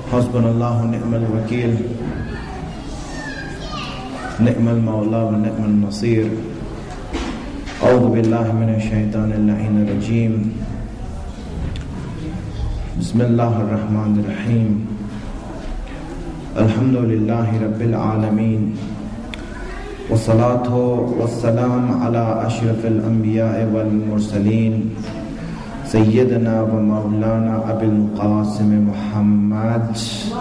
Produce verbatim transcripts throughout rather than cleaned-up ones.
حسبنا الله ونعم الوكيل نعم المولى ونعم النصير أعوذ بالله من الشيطان اللعين الرجيم بسم الله الرحمن الرحيم الحمد لله رب العالمين والصلاة والسلام على أشرف الأنبياء والمرسلين سيدنا ومولانا أبي القاسم محمد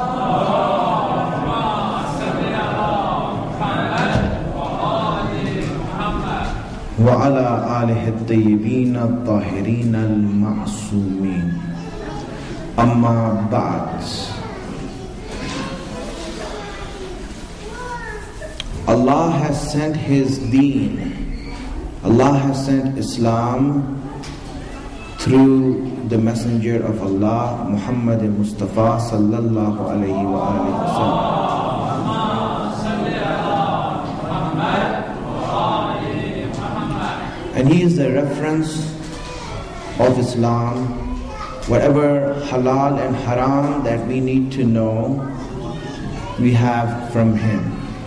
وعلى آله الطيبين الطاهرين المعصومين أما بعد. Allah has sent His deen, Allah has sent Islam through the messenger of Allah, Muhammad Mustafa sallallahu alayhi wa alihi wa sallam. And he is the reference of Islam. Whatever halal and haram that we need to know, we have from him.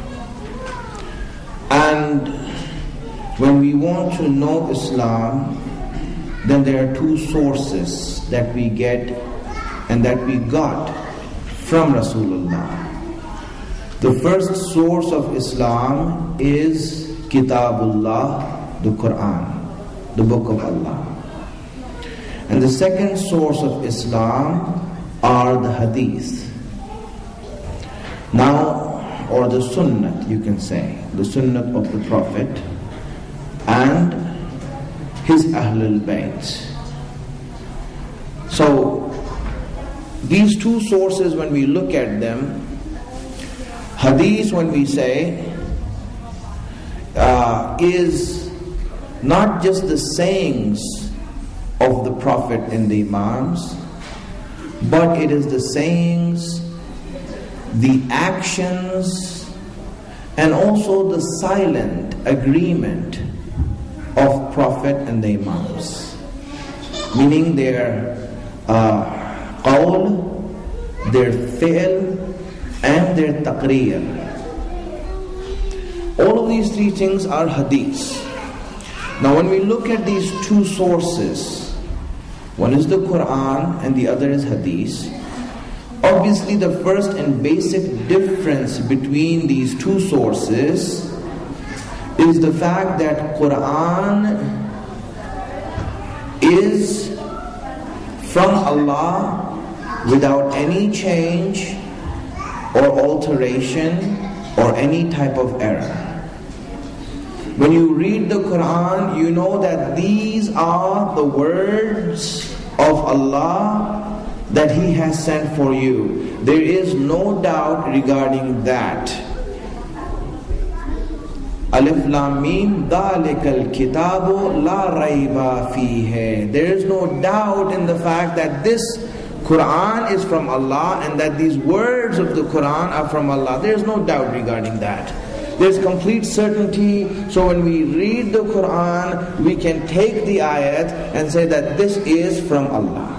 And when we want to know Islam, then there are two sources that we get and that we got from Rasulullah. The first source of Islam is Kitabullah, the Quran, the book of Allah. And the second source of Islam are the Hadith. Now, or the Sunnah, you can say, the Sunnah of the Prophet and his Ahlul Bayt. So, these two sources, when we look at them, Hadith, when we say, uh, is not just the sayings of the Prophet and the Imams, but it is the sayings, the actions, and also the silent agreement of Prophet and the Imams. Meaning their uh, qawl, their fi'l, and their taqreer. All of these three things are hadith. Now when we look at these two sources, one is the Quran and the other is hadith. Obviously the first and basic difference between these two sources is the fact that Quran is from Allah without any change or alteration or any type of error. When you read the Quran, you know that these are the words of Allah that He has sent for you. There is no doubt regarding that. Alif Lam Mim Dhalikal Kitabu La Raiba Fihe. There is no doubt in the fact that this Quran is from Allah and that these words of the Quran are from Allah. There is no doubt regarding that. There's complete certainty. So when we read the Quran, we can take the ayat and say that this is from Allah.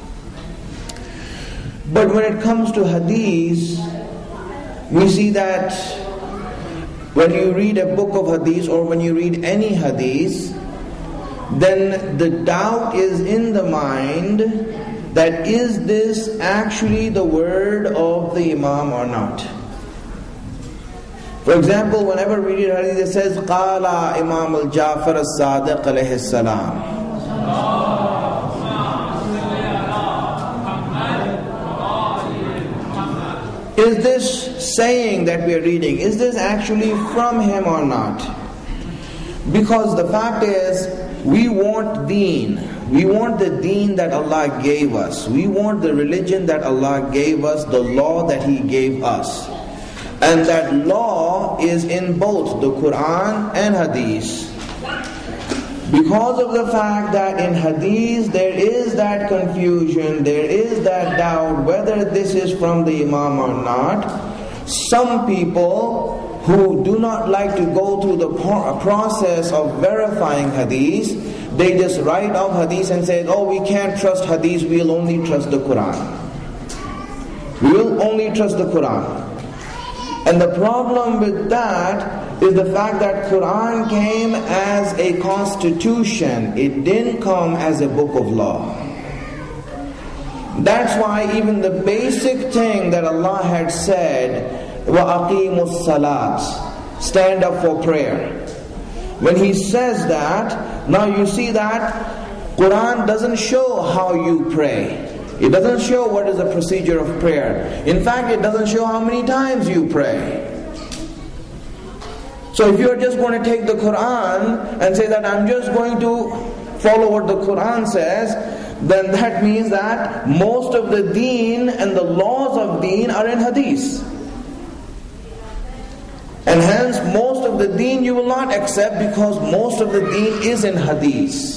But when it comes to hadith, we see that when you read a book of hadith or when you read any hadith, then the doubt is in the mind that is this actually the word of the Imam or not? For example, whenever we read hadith, it says, Qala Imam al-Jafar al-Sadiq alayhi salam. Is this saying that we are reading, is this actually from him or not? Because the fact is, we want deen. We want the deen that Allah gave us. We want the religion that Allah gave us, the law that He gave us. And that law is in both the Quran and Hadith. Because of the fact that in Hadith there is that confusion, there is that doubt whether this is from the Imam or not, some people who do not like to go through the process of verifying Hadith, they just write off Hadith and say, oh, we can't trust Hadith, we'll only trust the Quran. We will only trust the Quran. And the problem with that is the fact that Quran came as a constitution. It didn't come as a book of law. That's why even the basic thing that Allah had said, وَأَقِيمُوا الصَّلَاةِ, stand up for prayer. When He says that, now you see that Quran doesn't show how you pray. It doesn't show what is the procedure of prayer. In fact, it doesn't show how many times you pray. So if you're just going to take the Quran and say that I'm just going to follow what the Quran says, then that means that most of the deen and the laws of deen are in hadith. And hence most of the deen you will not accept, because most of the deen is in hadith.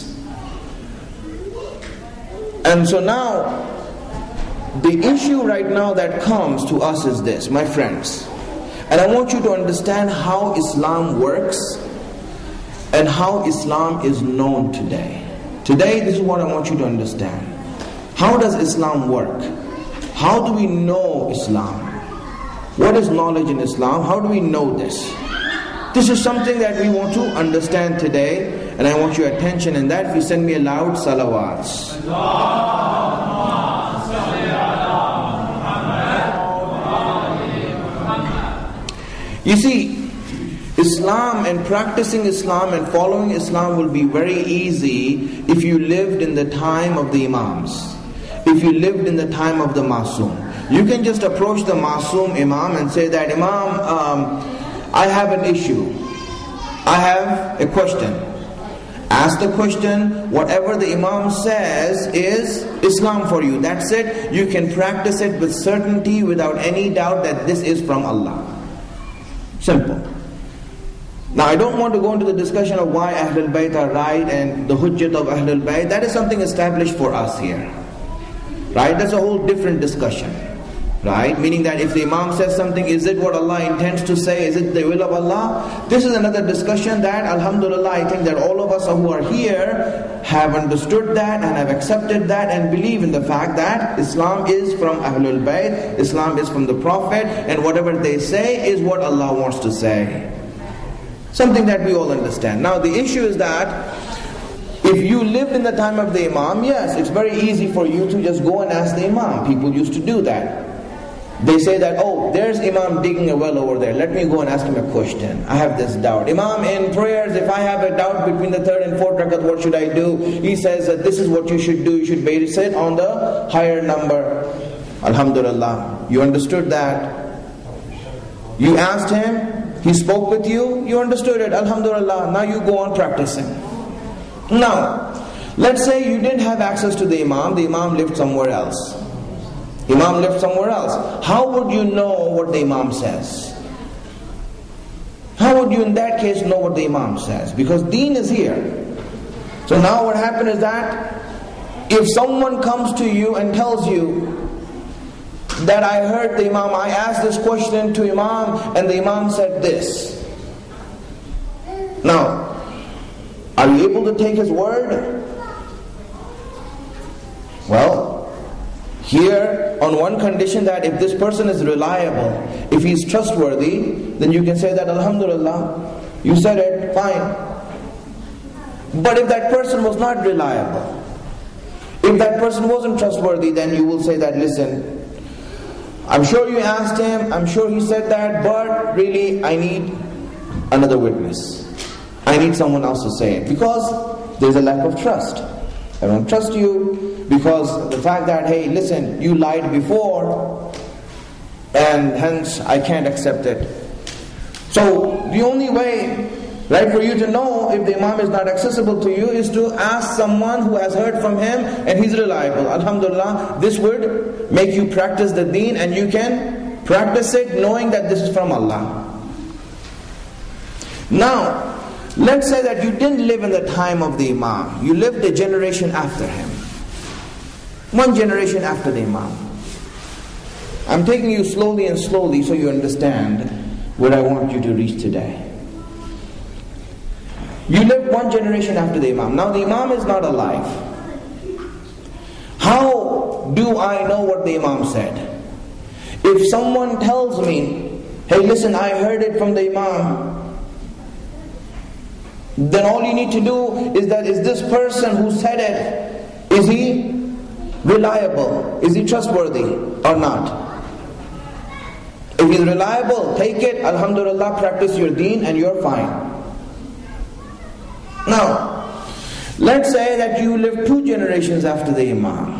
And so now, the issue right now that comes to us is this, my friends. And I want you to understand how Islam works and how Islam is known today. Today, this is what I want you to understand. How does Islam work? How do we know Islam? What is knowledge in Islam? How do we know this? This is something that we want to understand today, and I want your attention in that. If you send me a loud salawats. You see, Islam and practicing Islam and following Islam will be very easy if you lived in the time of the Imams. If you lived in the time of the Masoom. You can just approach the Masoom Imam and say that, Imam, um, I have an issue. I have a question. Ask the question. Whatever the Imam says is Islam for you. That's it. You can practice it with certainty, without any doubt that this is from Allah. Simple. Now I don't want to go into the discussion of why Ahlul Bayt are right and the hujjat of Ahlul Bayt. That is something established for us here. Right? That's a whole different discussion. Right? Meaning that if the Imam says something, is it what Allah intends to say? Is it the will of Allah? This is another discussion that, alhamdulillah, I think that all of us who are here have understood that and have accepted that and believe in the fact that Islam is from Ahlul Bayt, Islam is from the Prophet, and whatever they say is what Allah wants to say. Something that we all understand. Now the issue is that if you lived in the time of the Imam, yes, it's very easy for you to just go and ask the Imam. People used to do that. They say that, oh, there's Imam digging a well over there. Let me go and ask him a question. I have this doubt. Imam, in prayers, if I have a doubt between the third and fourth rakat, what should I do? He says that this is what you should do. You should base it on the higher number. Alhamdulillah. You understood that. You asked him. He spoke with you. You understood it. Alhamdulillah. Now you go on practicing. Now, let's say you didn't have access to the Imam. The Imam lived somewhere else. Imam lived somewhere else. How would you know what the Imam says? How would you in that case know what the Imam says? Because deen is here. So now what happened is that if someone comes to you and tells you that I heard the Imam, I asked this question to Imam and the Imam said this. Now, are you able to take his word? Well, here, on one condition, that if this person is reliable, if he is trustworthy, then you can say that, Alhamdulillah, you said it, fine. But if that person was not reliable, if that person wasn't trustworthy, then you will say that, listen, I'm sure you asked him, I'm sure he said that, but really, I need another witness. I need someone else to say it. Because there's a lack of trust. I don't trust you. Because the fact that, hey, listen, you lied before, and hence I can't accept it. So the only way, right, for you to know if the Imam is not accessible to you is to ask someone who has heard from him and he's reliable. Alhamdulillah, this would make you practice the deen, and you can practice it knowing that this is from Allah. Now, let's say that you didn't live in the time of the Imam. You lived a generation after him. One generation after the Imam. I'm taking you slowly and slowly so you understand what I want you to reach today. You lived one generation after the Imam. Now the Imam is not alive. How do I know what the Imam said? if someone tells me, hey listen, I heard it from the Imam, then all you need to do is that, is this person who said it, is he reliable? Is he trustworthy or not? If he's reliable, take it, alhamdulillah, practice your deen and you're fine. Now, let's say that you live two generations after the Imam.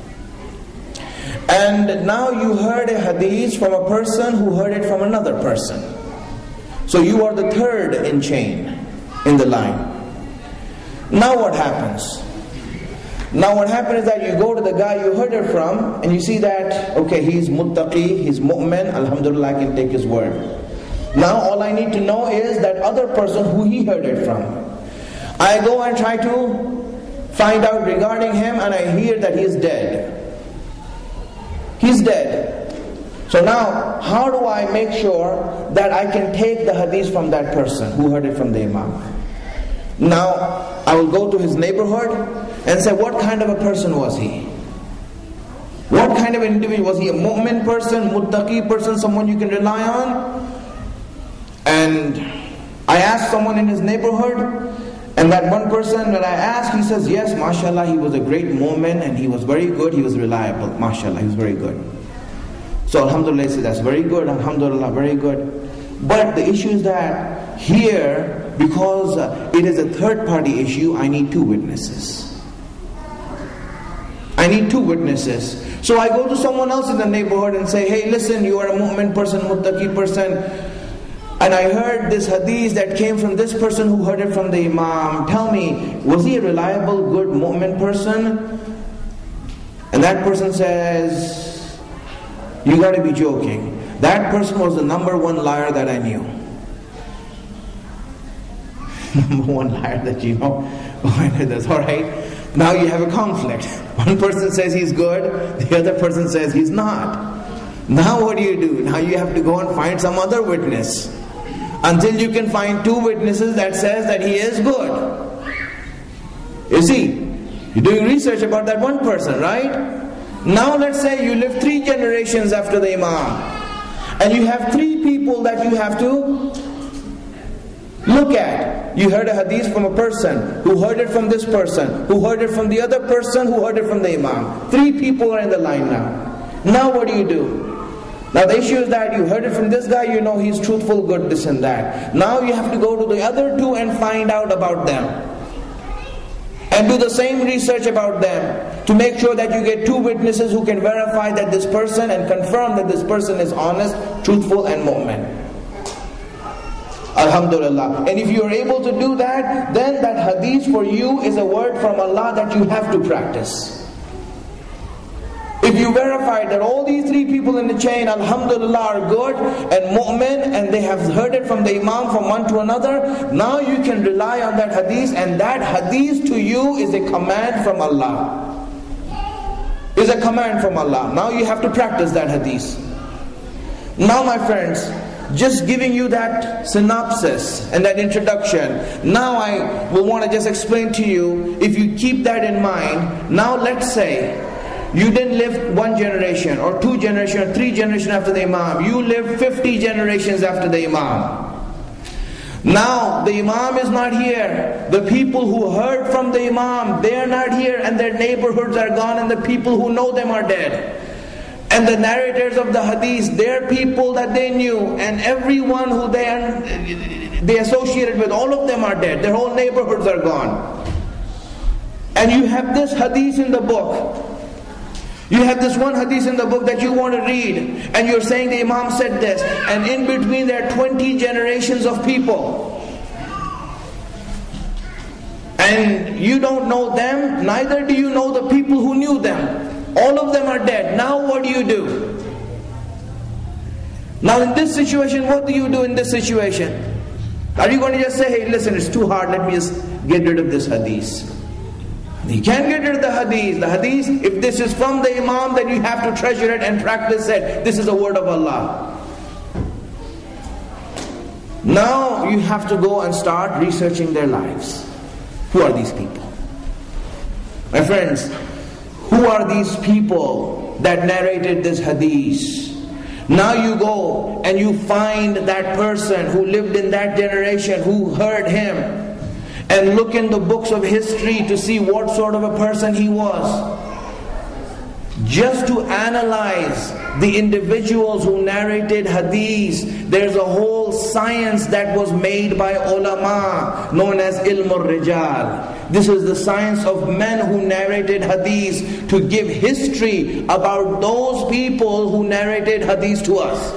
And now you heard a hadith from a person who heard it from another person. So you are the third in chain, in the line. Now what happens? Now what happens is that you go to the guy you heard it from, and you see that, okay, he's muttaqi, he's mu'min, alhamdulillah, I can take his word. Now all I need to know is that other person who he heard it from. I go and try to find out regarding him, and I hear that he is dead. He's dead. So now, how do I make sure that I can take the hadith from that person who heard it from the Imam? Now, I will go to his neighborhood and say, what kind of a person was he? What kind of individual? Was he a mu'min person, muttaqi person, someone you can rely on? And I asked someone in his neighborhood, and that one person, when I asked, he says, yes, mashallah, he was a great mu'min and he was very good, he was reliable, mashallah, he was very good. So alhamdulillah, he says, that's very good, alhamdulillah, very good. But the issue is that here, because it is a third party issue, I need two witnesses. I need two witnesses. So I go to someone else in the neighborhood and say, hey listen, you are a mu'min person, muttaqi person, and I heard this hadith that came from this person who heard it from the Imam. Tell me, was he a reliable, good mu'min person? And that person says, you got to be joking. That person was the number one liar that I knew. Number one liar that you know. That's alright. Now you have a conflict. One person says he's good, the other person says he's not. Now what do you do? Now you have to go and find some other witness. Until you can find two witnesses that says that he is good. You see, you're doing research about that one person, right? Now let's say you live three generations after the Imam, and you have three people that you have to look at. You heard a hadith from a person, who heard it from this person, who heard it from the other person, who heard it from the Imam. Three people are in the line now. Now what do you do? Now the issue is that you heard it from this guy, you know he's truthful, good, this and that. Now you have to go to the other two and find out about them. And do the same research about them to make sure that you get two witnesses who can verify that this person and confirm that this person is honest, truthful and mu'min. Alhamdulillah. And if you are able to do that, then that hadith for you is a word from Allah that you have to practice. If you verify that all these three people in the chain, alhamdulillah, are good and mu'min, and they have heard it from the Imam from one to another, now you can rely on that hadith, and that hadith to you is a command from Allah. Is a command from Allah. Now you have to practice that hadith. Now my friends, just giving you that synopsis and that introduction, now I will want to just explain to you, if you keep that in mind, now let's say, you didn't live one generation or two generations or three generations after the Imam. You lived fifty generations after the Imam. Now the Imam is not here. The people who heard from the Imam, they are not here, and their neighborhoods are gone, and the people who know them are dead. And the narrators of the hadith, they're people that they knew, and everyone who they, they associated with, all of them are dead. Their whole neighborhoods are gone. And you have this hadith in the book. You have this one hadith in the book that you want to read, and you're saying the Imam said this, and in between there are twenty generations of people. And you don't know them, neither do you know the people who knew them. All of them are dead. Now what do you do? Now in this situation, what do you do in this situation? Are you going to just say, hey listen, it's too hard, let me just get rid of this hadith? You can't get rid of the hadith. The hadith, if this is from the Imam, then you have to treasure it and practice it. This is the word of Allah. Now you have to go and start researching their lives. Who are these people? My friends, who are these people that narrated this hadith? Now you go and you find that person who lived in that generation, who heard him, and look in the books of history to see what sort of a person he was. Just to analyze the individuals who narrated hadith, there's a whole science that was made by ulama known as ilm al-rijal. This is the science of men who narrated hadith, to give history about those people who narrated hadith to us.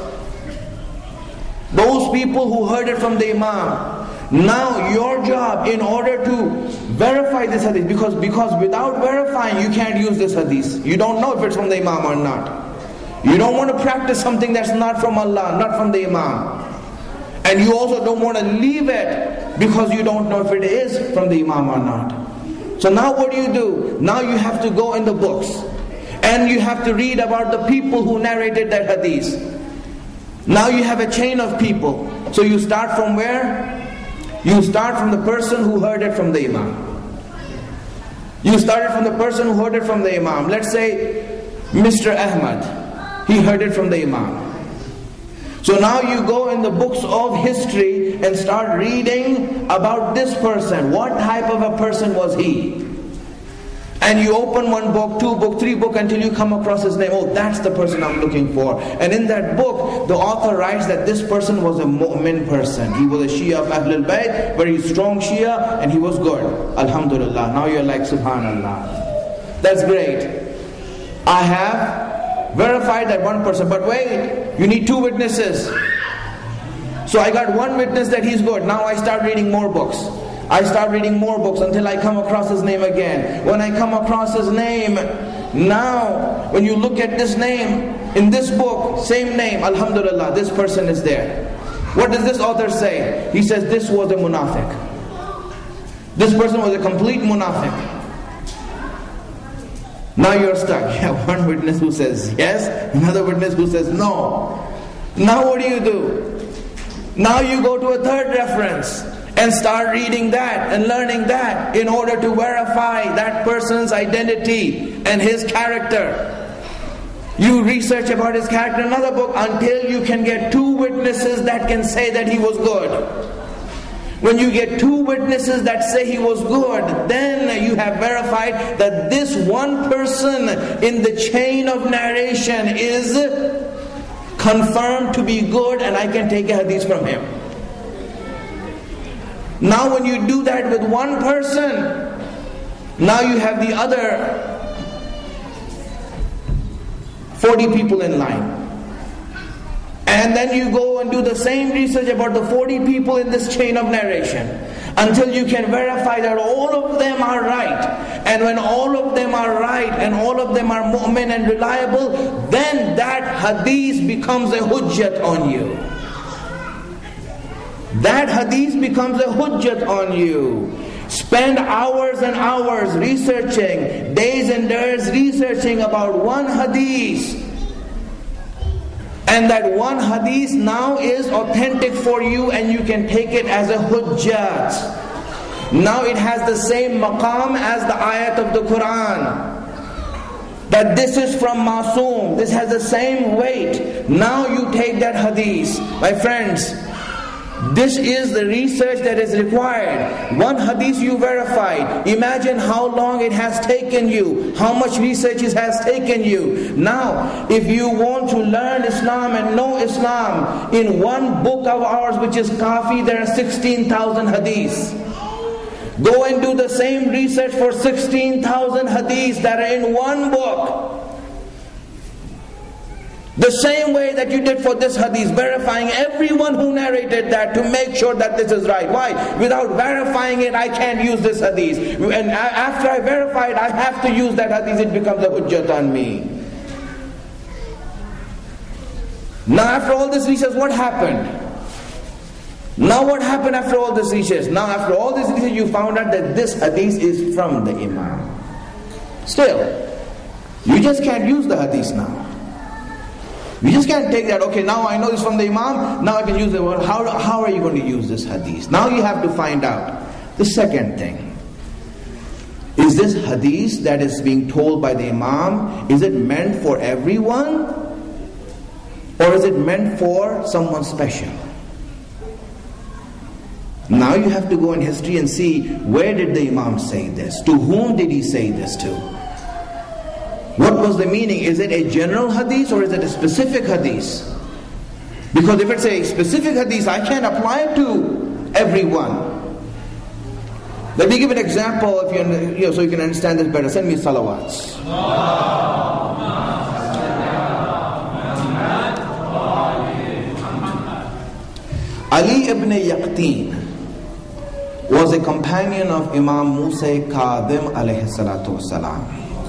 Those people who heard it from the imam. Now your job, in order to verify this hadith, because, because without verifying you can't use this hadith. You don't know if it's from the imam or not. You don't want to practice something that's not from Allah, not from the imam. And you also don't want to leave it because you don't know if it is from the imam or not. So now what do you do? Now you have to go in the books, and you have to read about the people who narrated that hadith. Now you have a chain of people. So you start from where? You start from the person who heard it from the imam. You started from the person who heard it from the imam. Let's say Mister Ahmad, he heard it from the imam. So now you go in the books of history and start reading about this person. What type of a person was he? And you open one book, two book, three book, until you come across his name. Oh, that's the person I'm looking for. And in that book, the author writes that this person was a mu'min person. He was a Shia of Ahlul Bayt, very strong Shia, and he was good. Alhamdulillah. Now you're like, Subhanallah. That's great. I have verified that one person. But wait, you need two witnesses. So I got one witness that he's good. Now I start reading more books. I start reading more books until I come across his name again. When I come across his name, now when you look at this name, in this book, same name, Alhamdulillah, this person is there. What does this author say? He says this was a munafiq. This person was a complete munafiq. Now you're stuck. You have one witness who says yes, another witness who says no. Now what do you do? Now you go to a third reference and start reading that and learning that in order to verify that person's identity and his character. You research about his character in another book until you can get two witnesses that can say that he was good. When you get two witnesses that say he was good, then you have verified that this one person in the chain of narration is confirmed to be good, and I can take a hadith from him. Now when you do that with one person, now you have the other forty people in line. And then you go and do the same research about the forty people in this chain of narration until you can verify that all of them are right. And when all of them are right and all of them are mu'min and reliable, then that hadith becomes a hujjat on you. That hadith becomes a hujjat on you. Spend hours and hours researching, days and days researching about one hadith. And that one hadith now is authentic for you, and you can take it as a hujjat. Now it has the same maqam as the ayat of the Quran. That this is from Masoom. This has the same weight. Now you take that hadith. My friends, this is the research that is required. One hadith you verified. Imagine how long it has taken you. How much research it has taken you. Now, if you want to learn Islam and know Islam, in one book of ours, which is Kafi, there are sixteen thousand hadiths. Go and do the same research for sixteen thousand hadiths that are in one book. The same way that you did for this hadith, verifying everyone who narrated that to make sure that this is right. Why? Without verifying it, I can't use this hadith. And after I verify it, I have to use that hadith. It becomes a hujjat on me. Now after all this research, what happened? Now what happened after all this research? Now after all this research, you found out that this hadith is from the Imam. Still, you just can't use the hadith now. You just can't take that, okay, now I know it's from the Imam, now I can use it. Well, how, how are you going to use this hadith? Now you have to find out. The second thing, is this hadith that is being told by the Imam, is it meant for everyone? Or is it meant for someone special? Now you have to go in history and see, where did the Imam say this? To whom did he say this to? What was the meaning? Is it a general hadith or is it a specific hadith? Because if it's a specific hadith, I can't apply it to everyone. Let me give an example, if you, you know, so you can understand this better. Send me salawats. Ali ibn Yaqteen was a companion of Imam Musa Kadhim alayhi salatu wasalam.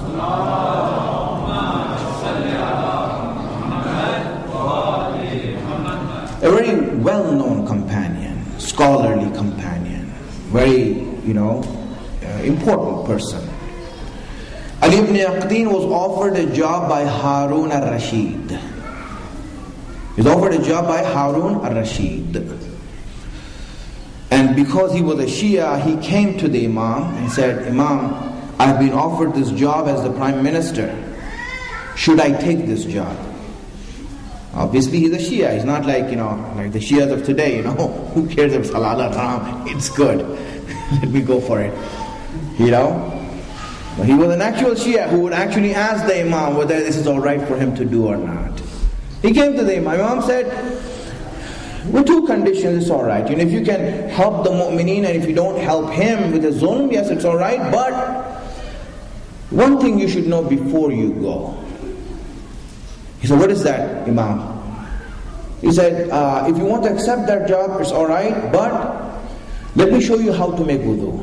A very well-known companion, scholarly companion, very, you know, uh, important person. Ali ibn Yaqteen was offered a job by Harun al-Rashid. He was offered a job by Harun al-Rashid. And because he was a Shia, he came to the Imam and said, Imam, I've been offered this job as the Prime Minister. Should I take this job? Obviously he's a Shia. He's not like, you know, like the Shias of today, you know, who cares if it's halal or haram? It's good. Let me go for it. You know? But he was an actual Shia who would actually ask the Imam whether this is alright for him to do or not. He came to the Imam. Imam said, with two conditions, it's alright. You know, if you can help the mu'mineen and if you don't help him with his zulm, yes, it's alright. But one thing you should know before you go. He said, what is that, Imam? He said, uh, if you want to accept that job, it's alright, but let me show you how to make wudu.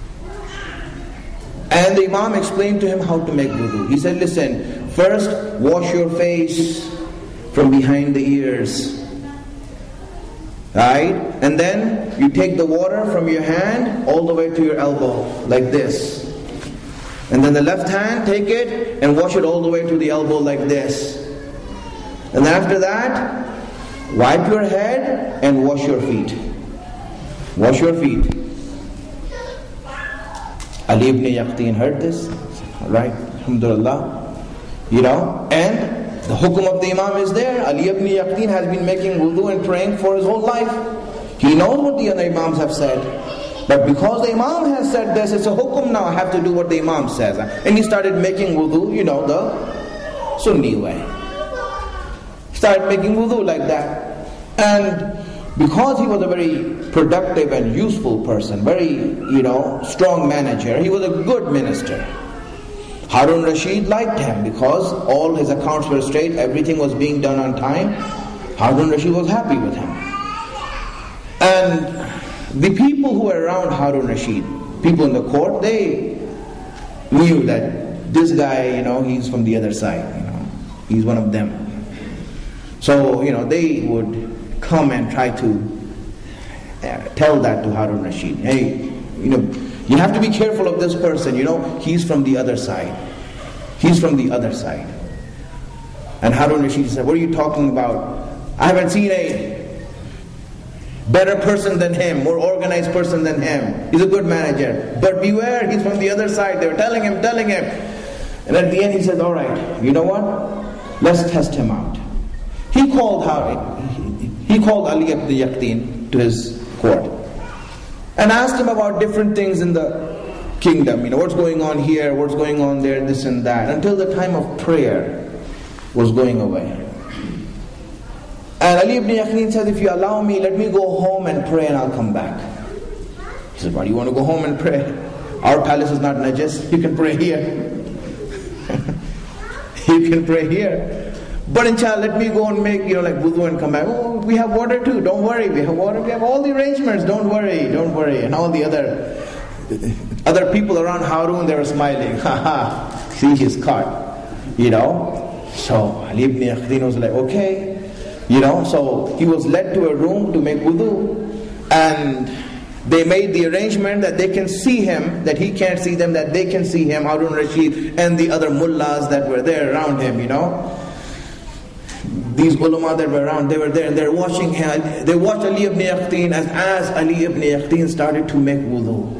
And the Imam explained to him how to make wudu. He said, listen, first wash your face from behind the ears. Right? And then you take the water from your hand all the way to your elbow, like this. And then the left hand, take it and wash it all the way to the elbow like this. And then after that, wipe your head and wash your feet. Wash your feet. Ali ibn Yaqteen heard this. Right? Alhamdulillah. You know, and the hukum of the Imam is there. Ali ibn Yaqteen has been making wudu and praying for his whole life. He knows what the other Imams have said. But because the Imam has said this, it's a hukum now, I have to do what the Imam says. And he started making wudu, you know, the Sunni way. He started making wudu like that. And because he was a very productive and useful person, very, you know, strong manager, he was a good minister. Harun Rashid liked him because all his accounts were straight, everything was being done on time. Harun Rashid was happy with him. And the people who were around Harun Rashid, people in the court, they knew that this guy, you know, he's from the other side, you know, he's one of them. So, you know, they would come and try to uh, tell that to Harun Rashid. Hey, you know, you have to be careful of this person, you know, he's from the other side. He's from the other side. And Harun Rashid said, what are you talking about? I haven't seen a better person than him, more organized person than him. He's a good manager. But beware, he's from the other side. They were telling him, telling him. And at the end he said, all right, you know what? Let's test him out. He called Harun, he called Ali ibn Yaqteen to his court and asked him about different things in the kingdom. You know, what's going on here, what's going on there, this and that. Until the time of prayer was going away. And Ali ibn Yaqteen said, if you allow me, let me go home and pray and I'll come back. He said, why do you want to go home and pray? Our palace is not najis, you can pray here. You can pray here. But inshallah, let me go and make, you know, like wudu and come back. Oh, we have water too, don't worry. We have water, we have all the arrangements, don't worry, don't worry. And all the other other people around Harun, they were smiling. Ha ha, see, he's caught. You know? So Ali ibn Yaqteen was like, okay. You know, so he was led to a room to make wudu. And they made the arrangement that they can see him, that he can't see them, that they can see him, Harun Rashid, and the other mullahs that were there around him, you know. These ulama that were around, they were there and they're watching him. They watched Ali ibn Yaqteen as, as Ali ibn Yaqteen started to make wudu.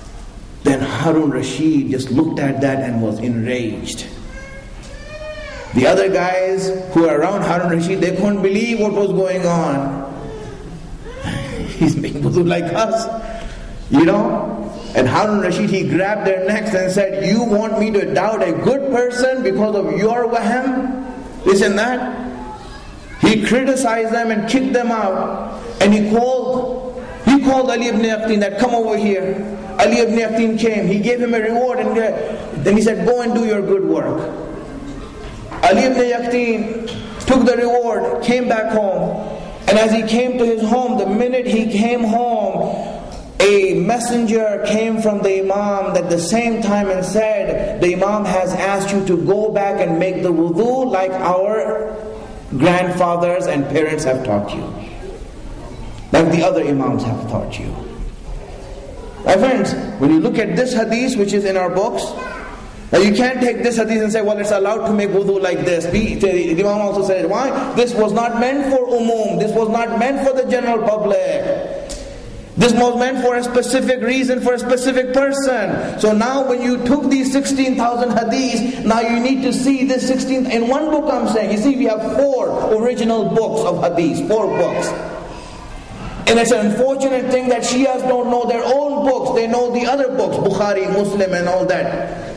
Then Harun Rashid just looked at that and was enraged. The other guys who were around Harun Rashid, they couldn't believe what was going on. He's making wudu like us, you know. And Harun Rashid, he grabbed their necks and said, you want me to doubt a good person because of your wahm? Isn't that? He criticized them and kicked them out. And he called, he called Ali ibn Yaqtin that, come over here. Ali ibn Yaqtin came. He gave him a reward and then he said, go and do your good work. Ali ibn Yaqtin took the reward, came back home. And as he came to his home, the minute he came home, a messenger came from the Imam at the same time and said, the Imam has asked you to go back and make the wudu like our grandfathers and parents have taught you. Like the other Imams have taught you. My friends, when you look at this hadith which is in our books, now you can't take this hadith and say, well, it's allowed to make wudu like this. The, the Imam also said, why? This was not meant for umum. This was not meant for the general public. This was meant for a specific reason, for a specific person. So now when you took these sixteen thousand hadiths, now you need to see this sixteen, in one book I'm saying, you see we have four original books of hadiths, four books. And it's an unfortunate thing that Shias don't know their own books, they know the other books, Bukhari, Muslim and all that.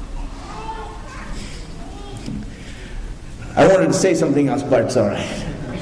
I wanted to say something else, but it's alright.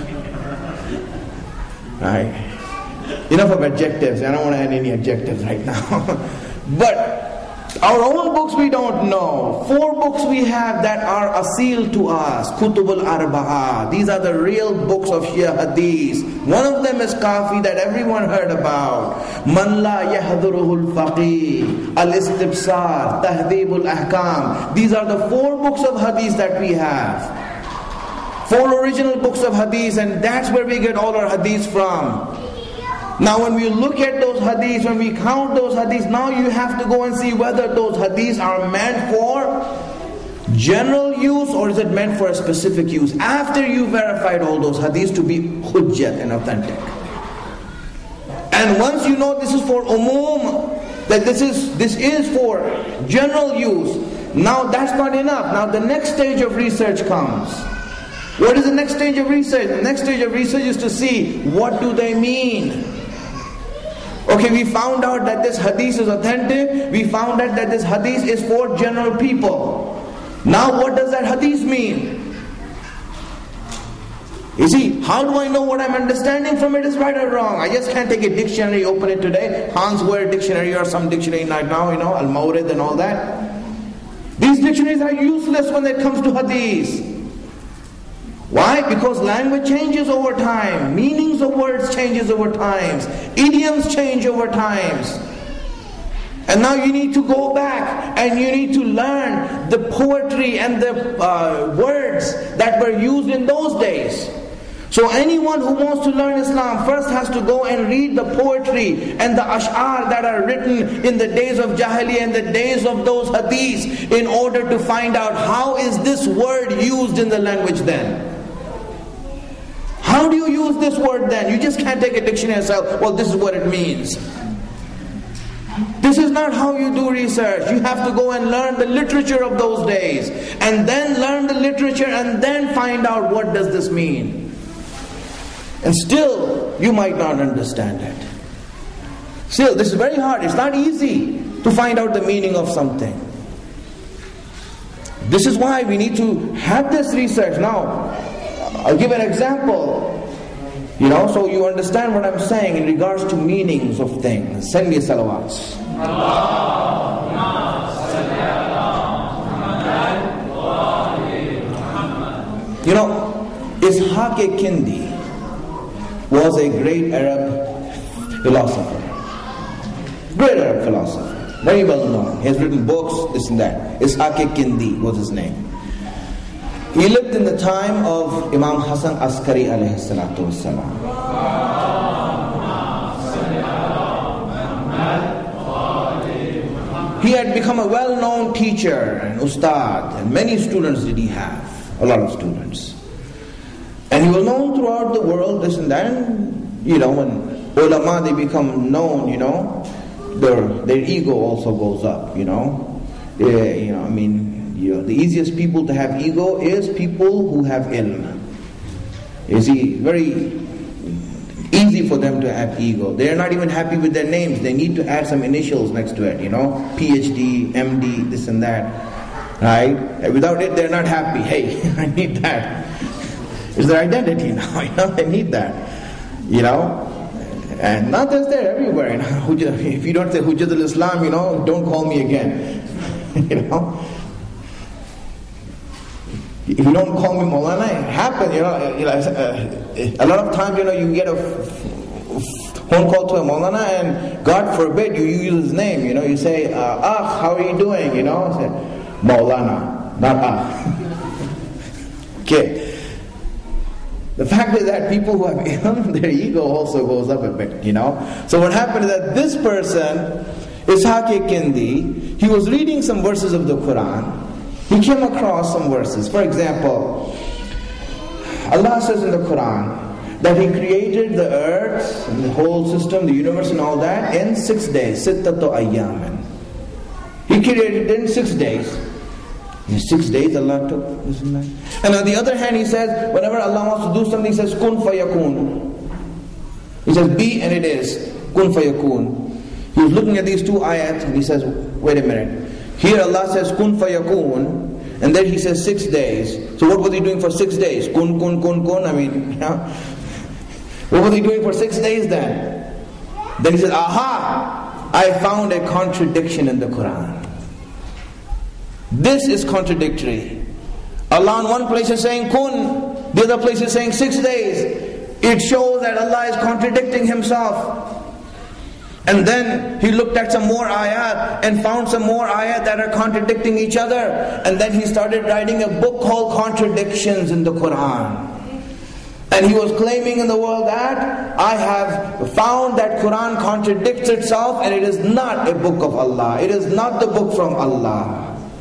Alright. Enough of adjectives. I don't want to add any adjectives right now. But our own books we don't know. Four books we have that are asil to us. Kutub al-Arba'ah. These are the real books of Shia Hadith. One of them is Kafi that everyone heard about. Man la yahduruhu al-faqih. Al-istibsar. Tahdhib al-ahkam. These are the four books of Hadith that we have. Four original books of Hadith, and that's where we get all our Hadiths from. Now when we look at those hadiths, when we count those hadiths, now you have to go and see whether those hadiths are meant for general use or is it meant for a specific use. After you verified all those hadiths to be hujjat and authentic. And once you know this is for umum, that this is, this is for general use, now that's not enough. Now the next stage of research comes. What is the next stage of research? The next stage of research is to see what do they mean. Okay, we found out that this hadith is authentic. We found out that this hadith is for general people. Now what does that hadith mean? You see, how do I know what I'm understanding from it is right or wrong? I just can't take a dictionary, open it today, Hans Ware dictionary or some dictionary right now, you know, Al-Mawrid and all that. These dictionaries are useless when it comes to hadith. Why? Because language changes over time. Meanings of words changes over times. Idioms change over times. And now you need to go back and you need to learn the poetry and the uh, words that were used in those days. So anyone who wants to learn Islam first has to go and read the poetry and the ash'ar that are written in the days of Jahiliyyah and the days of those hadiths in order to find out how is this word used in the language then. How do you use this word then? You just can't take a dictionary and say, well, this is what it means. This is not how you do research. You have to go and learn the literature of those days. And then learn the literature and then find out what does this mean. And still, you might not understand it. Still, this is very hard. It's not easy to find out the meaning of something. This is why we need to have this research. Now, I'll give an example, you know, so you understand what I'm saying in regards to meanings of things. Send me salawats. You know, Ishaq Kindi was a great Arab philosopher. Great Arab philosopher. Very well known. He has written books, this and that. Ishaq Kindi was his name. He lived in the time of Imam Hasan Askari alayhi salatu wassalam. He had become a well-known teacher and ustad, and many students did he have, a lot of students. And he was known throughout the world, this and that. And, you know, when ulama, they become known, you know, their, their ego also goes up, you know. They, you know, I mean, you know, the easiest people to have ego is people who have ilm. You see, very easy for them to have ego. They are not even happy with their names. They need to add some initials next to it, you know, P H D, M D, this and that, right? And without it, they're not happy. Hey, I need that. It's their identity now, you know, they need that, you know. And not just there, everywhere, you know. If you don't say Hujjat al-Islam, you know, don't call me again, you know. If you don't call me Maulana, it happens, you know, you know uh, a lot of times, you know, you get a phone call to a Maulana and God forbid you use his name, you know, you say, uh, ah, how are you doing, you know, say, Maulana, not ah. Okay. The fact is that people who have ilm, their ego also goes up a bit, you know. So what happened is that this person, Ishaq Kindi, he was reading some verses of the Quran. He came across some verses. For example, Allah says in the Quran that He created the earth and the whole system, the universe and all that in six days. Sittatu ayyamin. He created it in six days. In six days Allah took this and that. And on the other hand, He says, whenever Allah wants to do something, He says, kun fayakun. He says, be and it is. Kun fayakun. He was looking at these two ayats and he says, wait a minute. Here Allah says, kun fayakun. And then He says six days. So what was He doing for six days? Kun, kun, kun, kun. I mean, you know. What was He doing for six days then? Then He says, aha! I found a contradiction in the Quran. This is contradictory. Allah in one place is saying kun, the other place is saying six days. It shows that Allah is contradicting Himself. And then He looked at some more ayat and found some more ayat that are contradicting each other. And then He started writing a book called Contradictions in the Quran. And He was claiming in the world that I have found that Quran contradicts itself and it is not a book of Allah. It is not the book from Allah.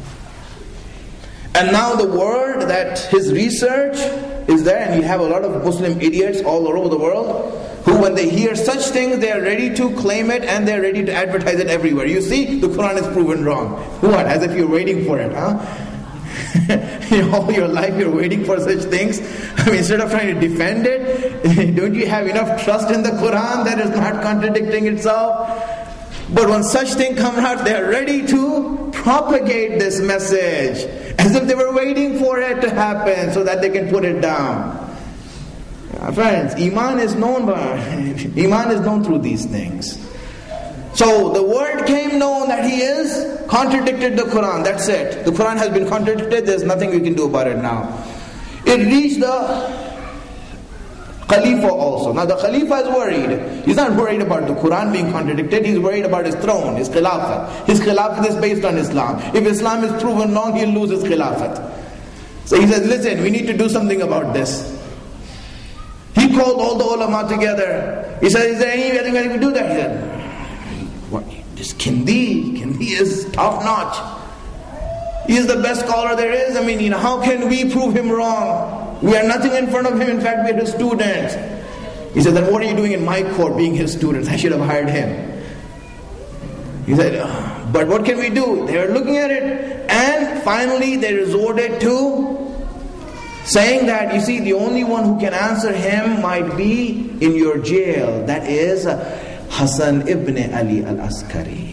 And now the word that his research is there, and you have a lot of Muslim idiots all over the world, who when they hear such things, they are ready to claim it and they are ready to advertise it everywhere. You see, the Quran is proven wrong. What? As if you're waiting for it, huh? You know, all your life you're waiting for such things. I mean, instead of trying to defend it, don't you have enough trust in the Quran that is not contradicting itself? But when such things come out, they are ready to propagate this message as if they were waiting for it to happen so that they can put it down. Uh, friends, Iman is known by Iman is known through these things. So the word came known that he is contradicted the Quran. That's it. The Quran has been contradicted. There's nothing we can do about it now. It reached the Khalifa also. Now the Khalifa is worried. He's not worried about the Quran being contradicted. He's worried about his throne, his Khilafat. His Khilafat is based on Islam. If Islam is proven wrong, he'll lose his Khilafat. So he says, listen, we need to do something about this. He called all the ulama together. He said, is there any way we can do that? He said, what? This Kindi, Kindi is top notch. He is the best scholar there is. I mean, you know, how can we prove him wrong? We are nothing in front of him. In fact, we are his students. He said, then what are you doing in my court being his students? I should have hired him. He said, oh, but what can we do? They are looking at it. And finally they resorted to saying that, you see, the only one who can answer him might be in your jail. That is Hassan ibn Ali al-Askari.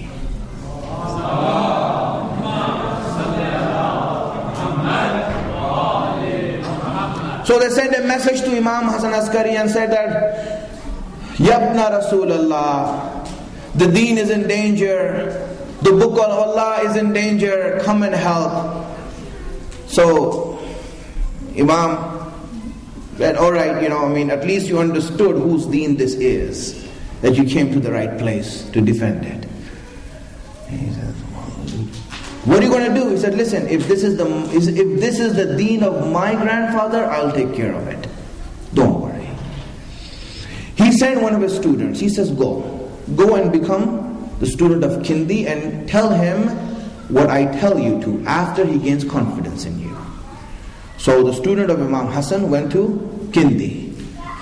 So they sent a message to Imam Hassan Askari and said that, Yabna Rasulallah, the deen is in danger, the book of Allah is in danger, come and help. So Imam said, alright, you know, I mean, at least you understood whose deen this is, that you came to the right place to defend it. And he said, what are you going to do? He said, listen, if this is the if this is the deen of my grandfather, I'll take care of it. Don't worry. He sent one of his students. He says, go. Go and become the student of Kindi and tell him what I tell you to after he gains confidence in you. So the student of Imam Hassan went to Kindi.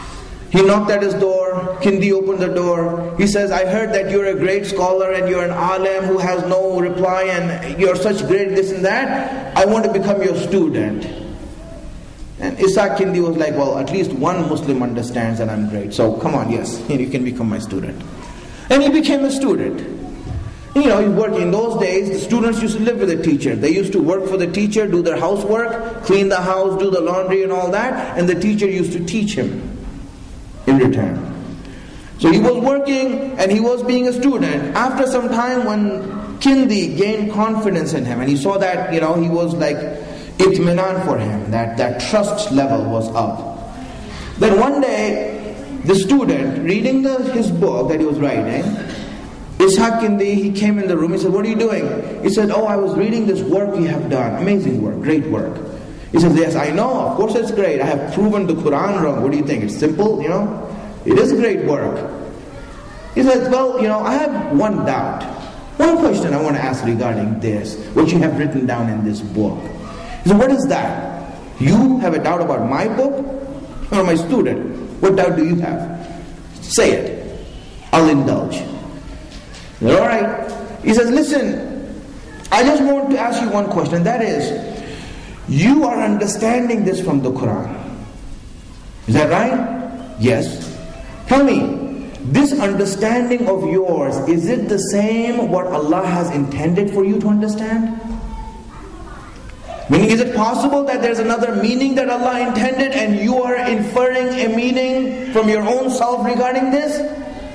He knocked at his door. Kindi opened the door. He says, I heard that you're a great scholar and you're an alim who has no reply and you're such great this and that. I want to become your student. And Ishaq Kindi was like, well, at least one Muslim understands that I'm great. So come on, yes, you can become my student. And he became a student. You know, he worked in those days, the students used to live with the teacher. They used to work for the teacher, do their housework, clean the house, do the laundry and all that. And the teacher used to teach him in return. So he was working and he was being a student. After some time when Kindi gained confidence in him and he saw that, you know, he was like itminan for him, that, that trust level was up. Then one day, the student, reading the, his book that he was writing, Ishaq Kindi, he came in the room, he said, what are you doing? He said, oh, I was reading this work you have done. Amazing work, great work. He says, yes, I know, of course it's great. I have proven the Quran wrong. What do you think? It's simple, you know? It is great work. He says, well, you know, I have one doubt. One question I want to ask regarding this, what you have written down in this book. He said, what is that? You have a doubt about my book or my student? What doubt do you have? Say it. I'll indulge. All right. He says, listen, I just want to ask you one question, and that is, you are understanding this from the Quran. Is that right? Yes. Tell me, this understanding of yours, is it the same what Allah has intended for you to understand? Meaning, is it possible that there's another meaning that Allah intended and you are inferring a meaning from your own self regarding this?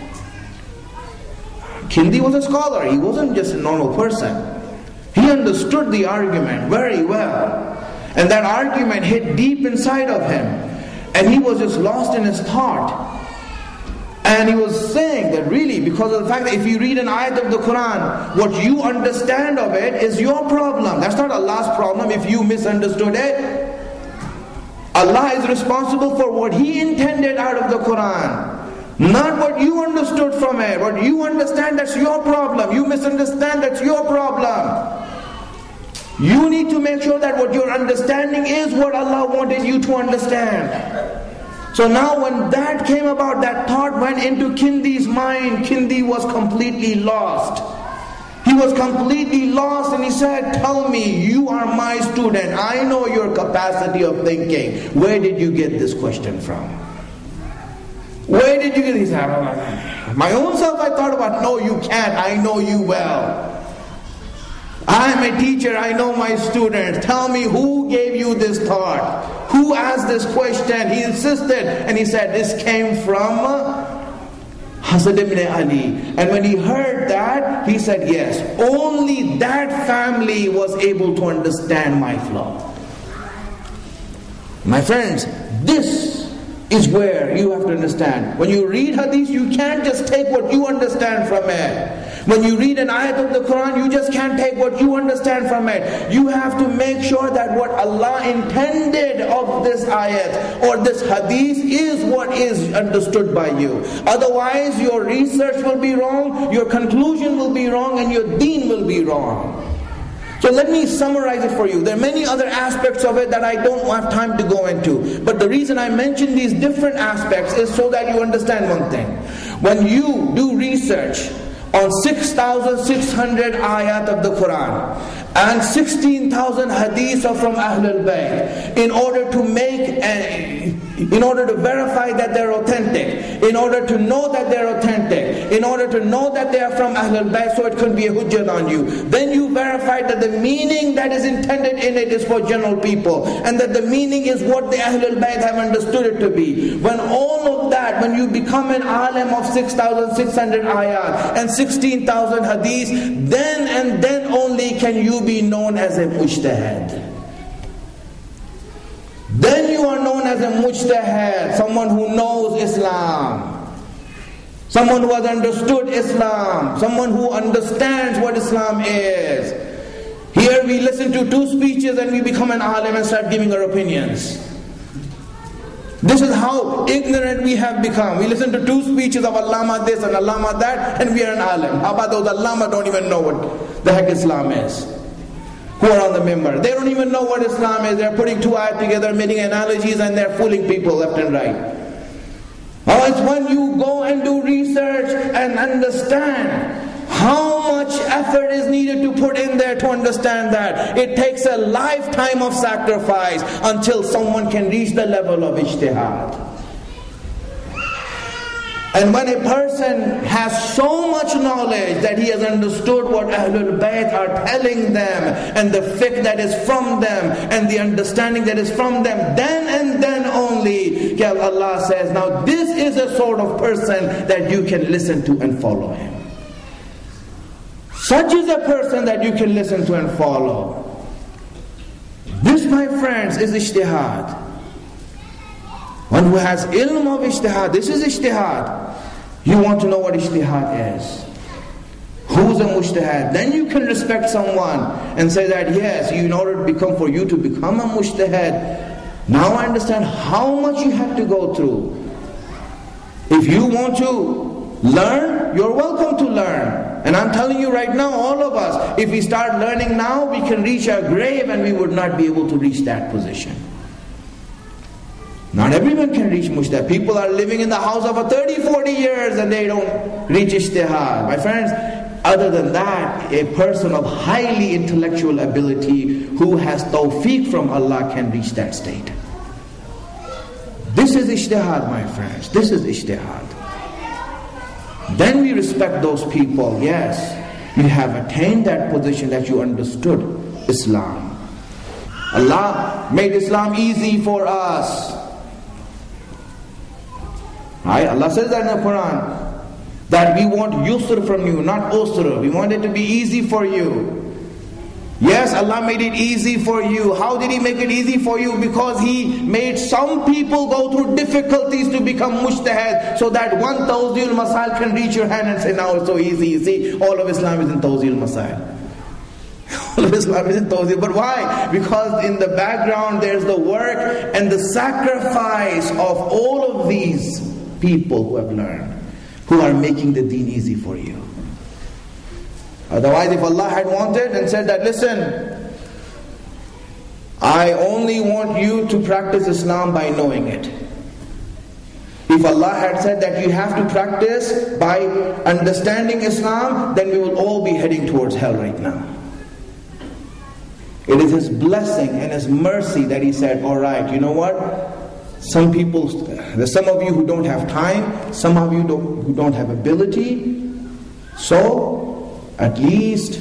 Kindi was a scholar. He wasn't just a normal person. He understood the argument very well. And that argument hit deep inside of him. And he was just lost in his thought. And he was saying that really, because of the fact that if you read an ayat of the Quran, what you understand of it is your problem. That's not Allah's problem if you misunderstood it. Allah is responsible for what He intended out of the Quran. Not what you understood from it. What you understand, that's your problem. You misunderstand, that's your problem. You need to make sure that what you're understanding is what Allah wanted you to understand. So now when that came about, that thought went into Kindi's mind, Kindi was completely lost. He was completely lost and he said, tell me, you are my student. I know your capacity of thinking. Where did you get this question from? Where did you get this? My own self I thought about, no you can't, I know you well. I am a teacher, I know my students. Tell me, who gave you this thought? Who asked this question? He insisted and he said, this came from Hasan ibn Ali. And when he heard that, he said, yes, only that family was able to understand my flaw. My friends, this is where you have to understand. When you read hadith, you can't just take what you understand from it. When you read an ayat of the Quran, you just can't take what you understand from it. You have to make sure that what Allah intended of this ayat or this hadith is what is understood by you. Otherwise, your research will be wrong, your conclusion will be wrong, and your deen will be wrong. So let me summarize it for you. There are many other aspects of it that I don't have time to go into. But the reason I mention these different aspects is so that you understand one thing. When you do research on six thousand six hundred ayat of the Quran and sixteen thousand hadiths are from Ahlul Bayt, in order to make, a, in order to verify that they're authentic, in order to know that they're authentic, in order to know that they are from Ahlul Bayt, so it could be a hujjat on you. Then you verify that the meaning that is intended in it is for general people, and that the meaning is what the Ahlul Bayt have understood it to be. When all of that, when you become an alim of six thousand six hundred ayat and sixteen thousand hadiths, then and then only can you be known as a mujtahid. Then you are known as a mujtahid, someone who knows Islam, someone who has understood Islam, someone who understands what Islam is. Here we listen to two speeches and we become an alim and start giving our opinions. This is how ignorant we have become. We listen to two speeches of Allama this and Allama that, and we are an alim. How about those Allama don't even know what the heck Islam is, who are on the mimbar? They don't even know what Islam is. They're putting two ayat together, making analogies, and they're fooling people left and right. Oh, it's when you go and do research and understand how much effort is needed to put in there to understand that. It takes a lifetime of sacrifice until someone can reach the level of ijtihad. And when a person has so much knowledge that he has understood what Ahlul Bayt are telling them, and the fiqh that is from them, and the understanding that is from them, then and then only Allah says, now this is a sort of person that you can listen to and follow him. Such is a person that you can listen to and follow. This, my friends, is ijtihad. One who has ilm of ijtihad, this is ijtihad. You want to know what ijtihad is. Who's a mujtahid? Then you can respect someone and say that, yes, in order to become, for you to become a mujtahid, now I understand how much you have to go through. If you want to learn, you're welcome to learn. And I'm telling you right now, all of us, if we start learning now, we can reach our grave and we would not be able to reach that position. Not everyone can reach mujtahid. People are living in the house of thirty, forty years and they don't reach ijtihad. My friends, other than that, a person of highly intellectual ability who has tawfiq from Allah can reach that state. This is ijtihad, my friends. This is ijtihad. Then we respect those people. Yes, you have attained that position that you understood Islam. Allah made Islam easy for us. Right? Allah says that in the Quran, that we want yusr from you, not usr. We want it to be easy for you. Yes, Allah made it easy for you. How did He make it easy for you? Because He made some people go through difficulties to become mujtahid, so that one Tawzil Masail can reach your hand and say, now it's so easy. You see, all of Islam is in Tawzil Masail. All of Islam is in Tawzil. But why? Because in the background there's the work and the sacrifice of all of these people who have learned, who are making the deen easy for you. Otherwise, if Allah had wanted and said that, listen, I only want you to practice Islam by knowing it. If Allah had said that you have to practice by understanding Islam, then we will all be heading towards hell right now. It is His blessing and His mercy that He said, alright, you know what? Some people, there's some of you who don't have time, some of you don't, who don't have ability, so at least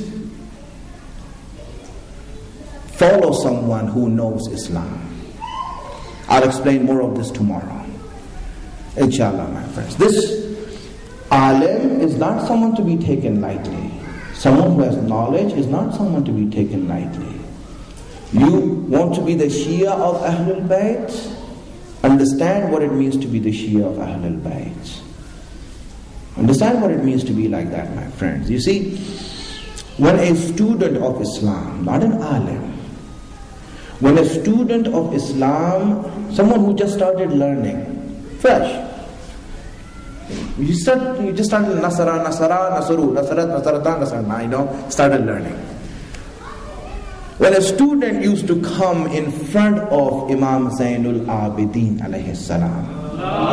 follow someone who knows Islam. I'll explain more of this tomorrow, inshallah, my friends. This alim is not someone to be taken lightly. Someone who has knowledge is not someone to be taken lightly. You want to be the Shia of Ahlul Bayt? Understand what it means to be the Shia of Ahlul Bayt. Understand what it means to be like that, my friends. You see, when a student of Islam, not an alim, when a student of Islam, someone who just started learning, fresh, you start, you just started Nasara, Nasara, Nasaru, Nasarat, Nasaratan, Nasarana, you know, started learning. When a student used to come in front of Imam Zainul Abidin alayhi salam,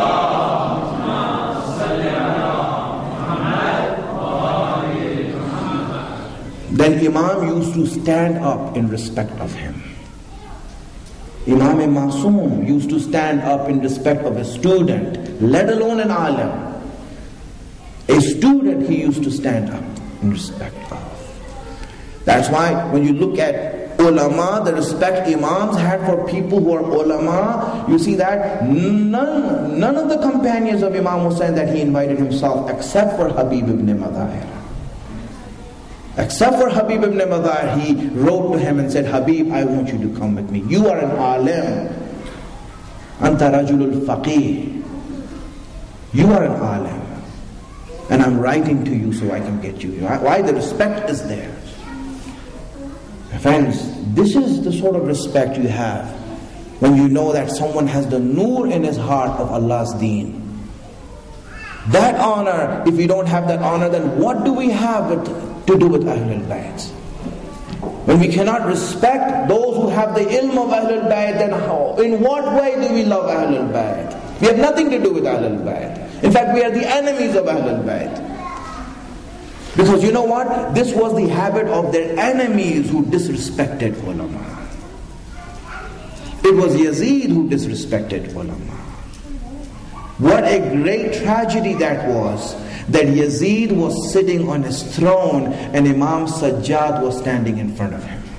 then Imam used to stand up in respect of him. Imam Masoom used to stand up in respect of a student, let alone an alim. A student he used to stand up in respect of. That's why when you look at ulama, the respect Imams had for people who are ulama, you see that none, none of the companions of Imam Hussain that he invited himself, except for Habib ibn Madahir. Except for Habib ibn Madahir, he wrote to him and said, Habib, I want you to come with me. You are an alim. Anta rajulul faqih. You are an alim. And I'm writing to you so I can get you. Why? The respect is there. Friends, this is the sort of respect you have when you know that someone has the nur in his heart of Allah's deen. That honor, if we don't have that honor, then what do we have to do with Ahlul Bayt? when we cannot respect those who have the ilm of Ahlul Bayt, then how? In what way do we love Ahlul Bayt? We have nothing to do with Ahlul Bayt. In fact, we are the enemies of Ahlul Bayt. Because you know what? This was the habit of their enemies who disrespected ulama. It was Yazid who disrespected ulama. What a great tragedy that was, that Yazid was sitting on his throne and Imam Sajjad was standing in front of him.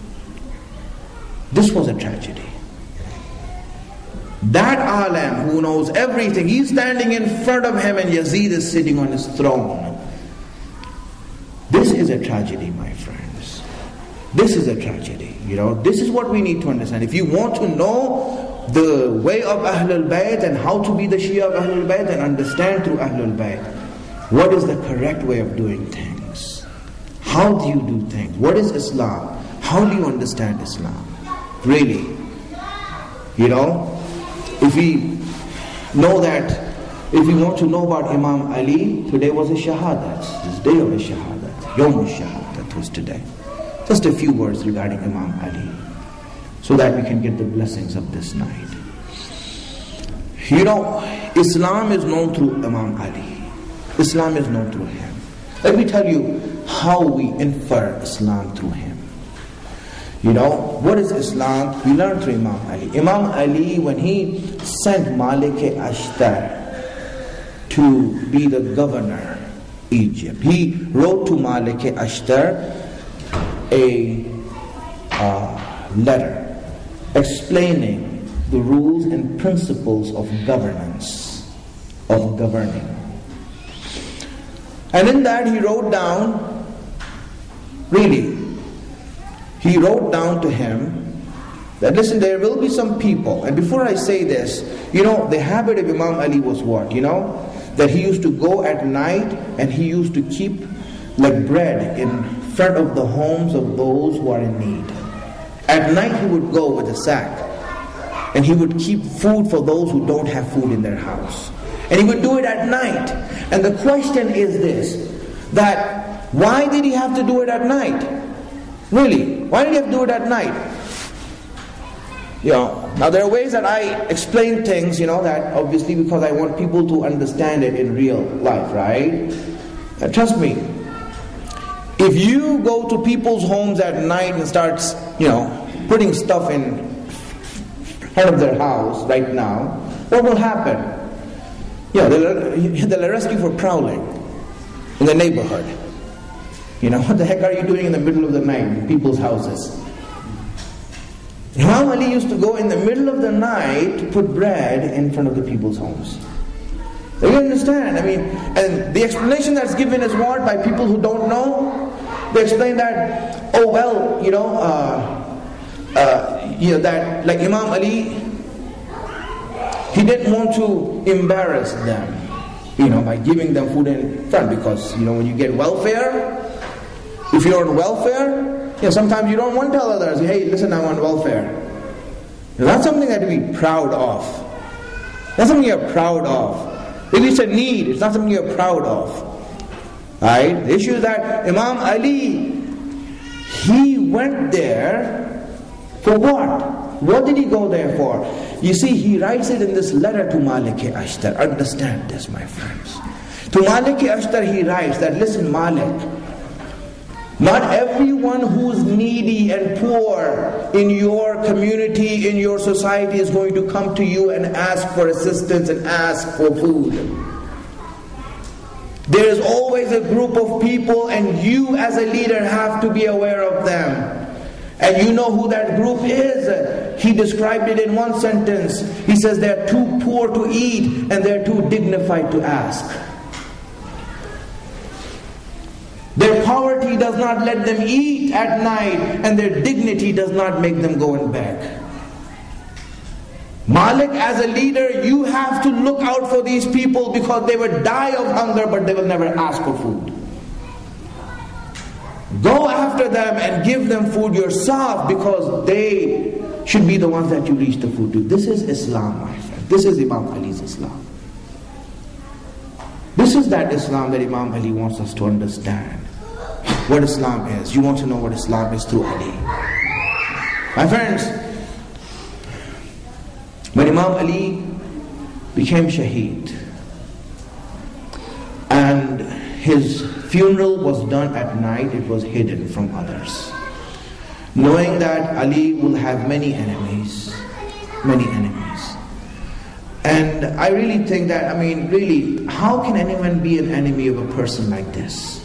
This was a tragedy. That alim who knows everything, he's standing in front of him and Yazid is sitting on his throne. This is a tragedy, my friends. This is a tragedy. You know, this is what we need to understand. If you want to know the way of Ahlul Bayt and how to be the Shia of Ahlul Bayt, then understand through Ahlul Bayt what is the correct way of doing things. How do you do things? What is Islam? How do you understand Islam? Really. You know, if we know that, if we want to know about Imam Ali, today was a shahadat. This day of a shahadat. Yawm al-Shahadat was today. Just a few words regarding Imam Ali, so that we can get the blessings of this night. You know, Islam is known through Imam Ali. Islam is known through him. Let me tell you how we infer Islam through him. You know, what is Islam? We learn through Imam Ali. Imam Ali, when he sent Malik-e-Ashtar to be the governor Egypt, he wrote to Malik-e-Ashtar a uh, letter explaining the rules and principles of governance, of governing. And in that he wrote down, really, he wrote down to him that, listen, there will be some people, and before I say this, you know, the habit of Imam Ali was what? You know, that he used to go at night and he used to keep like bread in front of the homes of those who are in need. At night he would go with a sack and he would keep food for those who don't have food in their house. And he would do it at night. And the question is this, that why did he have to do it at night? Really, why did he have to do it at night? You know, now there are ways that I explain things, you know, that obviously because I want people to understand it in real life, right? Uh, trust me, if you go to people's homes at night and start, you know, putting stuff in front of their house right now, what will happen? Yeah, they'll, they'll arrest you for prowling in the neighborhood. You know, what the heck are you doing in the middle of the night in people's houses? Imam Ali used to go in the middle of the night to put bread in front of the people's homes. Do you understand? I mean, and the explanation that's given is what? By people who don't know. They explain that, oh well, you know, uh, uh, you know that like Imam Ali, he didn't want to embarrass them, you know, by giving them food in front, because you know when you get welfare, if you're on welfare, you know, sometimes you don't want to tell others, hey, listen, I'm on welfare. That's something that to be proud of. That's something you're proud of. If it's a need, it's not something you're proud of. Right? The issue is that Imam Ali, he went there for what? What did he go there for? You see, he writes it in this letter to Malik-e-Ashtar. Understand this, my friends. To Malik-e-Ashtar he writes that, listen, Malik, not everyone who's needy and poor in your community, in your society is going to come to you and ask for assistance and ask for food. There is always a group of people and you as a leader have to be aware of them. And you know who that group is. He described it in one sentence. He says they're too poor to eat and they're too dignified to ask. Their poverty does not let them eat at night, and their dignity does not make them go and beg. Malik, as a leader, you have to look out for these people, because they will die of hunger but they will never ask for food. Go after them and give them food yourself, because they should be the ones that you reach the food to. This is Islam, my friend. This is Imam Ali's Islam. This is that Islam that Imam Ali wants us to understand. what Islam is. You want to know what Islam is through Ali. My friends, when Imam Ali became Shaheed and his funeral was done at night, it was hidden from others, knowing that Ali will have many enemies, many enemies. And I really think that, I mean, really, how can anyone be an enemy of a person like this,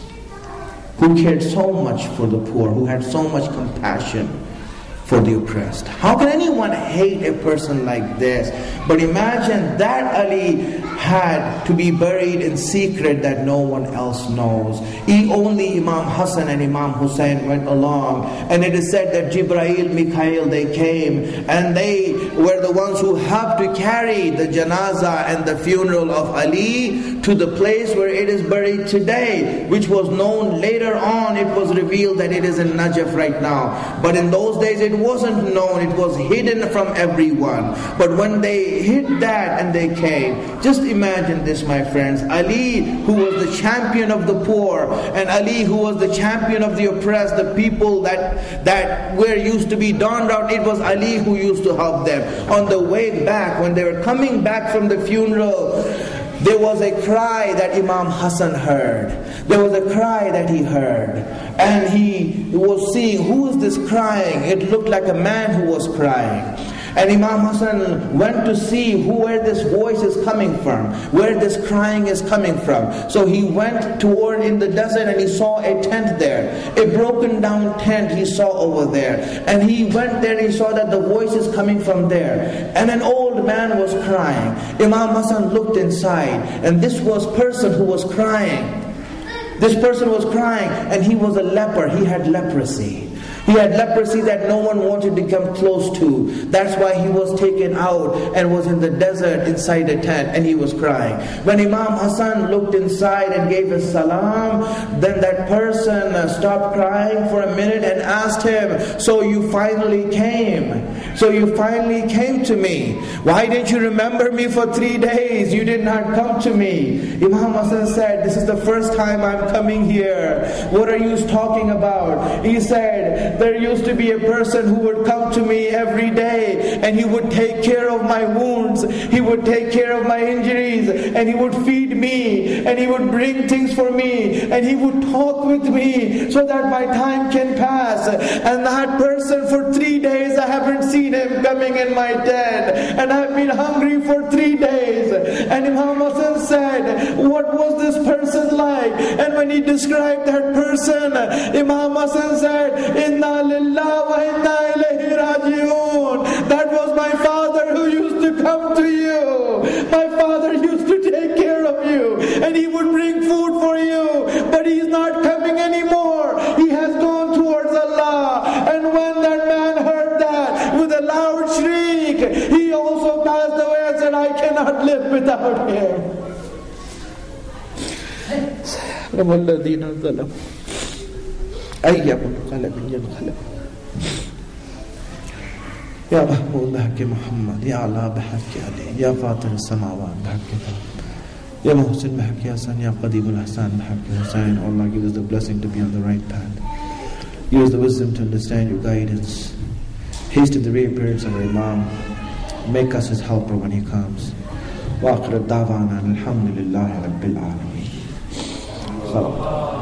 who cared so much for the poor, who had so much compassion for the oppressed? How can anyone hate a person like this? But imagine that Ali had to be buried in secret that no one else knows. He, only Imam Hassan and Imam Hussein went along, and it is said that Jibreel, Mikhail, they came and they were the ones who helped to carry the janazah and the funeral of Ali to the place where it is buried today, which was known later on. It was revealed that it is in Najaf right now, but in those days it wasn't known, it was hidden from everyone. But when they hid that and they came, just imagine this, my friends. Ali, who was the champion of the poor, and Ali, who was the champion of the oppressed, the people that that were used to be donned out, it was Ali who used to help them. On the way back, when they were coming back from the funeral, there was a cry that Imam Hassan heard. There was a cry that he heard. And he was seeing, who is this crying? It looked like a man who was crying. And Imam Hassan went to see who, where this voice is coming from, where this crying is coming from. So he went toward in the desert and he saw a tent there, a broken down tent he saw over there. And he went there and he saw that the voice is coming from there. And an old man was crying. Imam Hassan looked inside, and this was person who was crying. This person was crying, and he was a leper. He had leprosy. He had leprosy that no one wanted to come close to. That's why he was taken out and was in the desert inside a tent, and he was crying. When Imam Hassan looked inside and gave a salam, then that person stopped crying for a minute and asked him, so you finally came. So you finally came to me. Why didn't you remember me for three days? You did not come to me. Imam Hassan said, this is the first time I'm coming here. What are you talking about? He said, there used to be a person who would come to me every day, and he would take care of my wounds, he would take care of my injuries, and he would feed me, and he would bring things for me, and he would talk with me so that my time can pass. And that person, for three days I haven't seen him coming in my tent, and I've been hungry for three days. And Imam Hassan said, what was this person like? And when he described that person, Imam Hassan said, Inna lillah wa inna ilayhi raji'un. That was my father who used to come to you. My father used to take care of you, and he would bring food for you, but he's not coming anymore. He has gone towards Allah. And when that man heard that with a loud shriek, he also passed away and said, I cannot live without him. أيّب قلب ينقلب يا محمود بحق محمد يا علا بحق علي يا فاطر السماوات بحق يا محسن بحق ياسان يا قديم الإحسان بحق حسين. Allah, give us the blessing to be on the right path. Give us the wisdom to understand your guidance. Hasten the reappearance of our Imam. Make us his helper when he comes. وآخر الدعوانا الحمد لله رب العالمين.